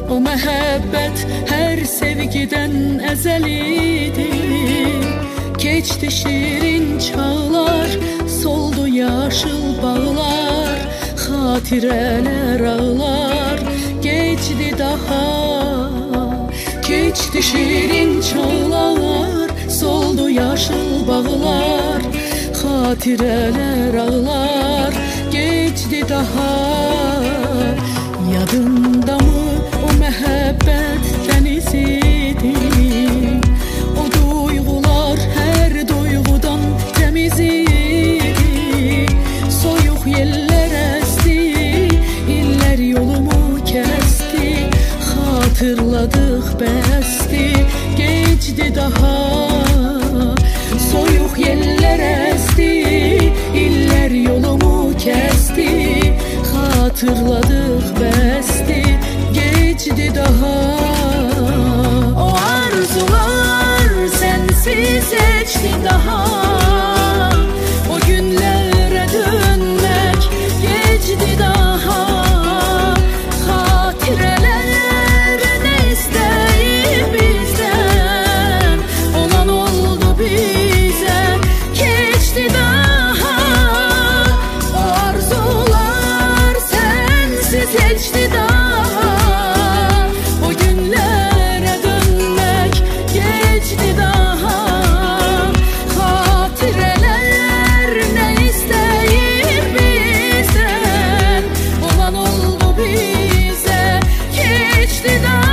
O məhəbbət hər sevgidən əzəlidir. Keçdi şirin çağlar, soldu yaşıl bağlar, xatirələr ağlar, geçdi daha. Keçdi şirin çağlar, soldu yaşıl bağlar, xatirələr ağlar, geçdi daha. Yadındamı o məhəbbət dənizidir? O duyğular hər duyğudan təmiz idi. Soyuq yellər əsdi, illər yolumu kəsdi, xatırladıq bəsdi, geçdi daha. Soyuq yellər əsdi, illər yolumu kəsdi, xatırladıq bəsdi, geçdi daha. O arzular sensiz keçdi daha. O günlərə dönmək geçdi daha. Xatirələr nə istəyir bizdən, olan oldu bizə, keçdi daha. O arzular sensiz geçdi daha. O günlərə dönmək geçdi daha. Xatirələr nə istəyir bizdən, olan oldu bizə, keçdi daha.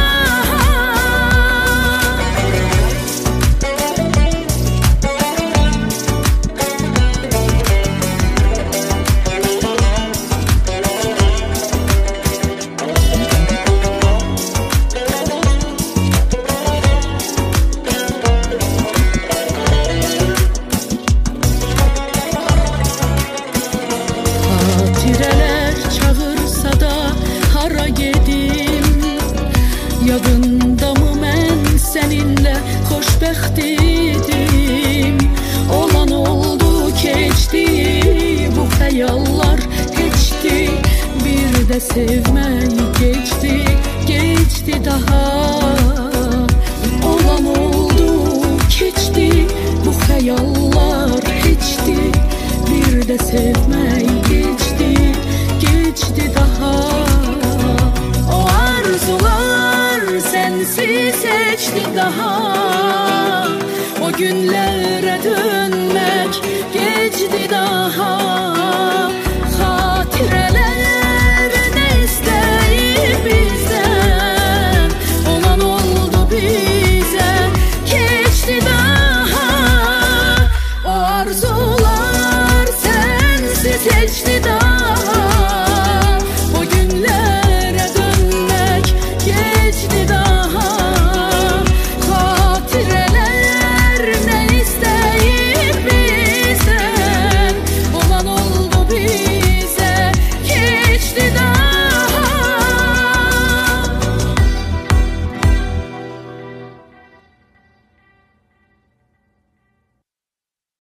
Xatirələr çağırsa da hara gedim? Yadındamı mən səninlə xoşbəxt idim? Olan oldu, keçdi, bu xəyallar keçdi, bir də sevmək geçdi, geçdi daha. Olan oldu, keçdi, bu xəyallar keçdi, bir də sevmək geçdi, geçdi daha. O arzular sensiz seçdi daha. O günlərə dönmək geçdi daha.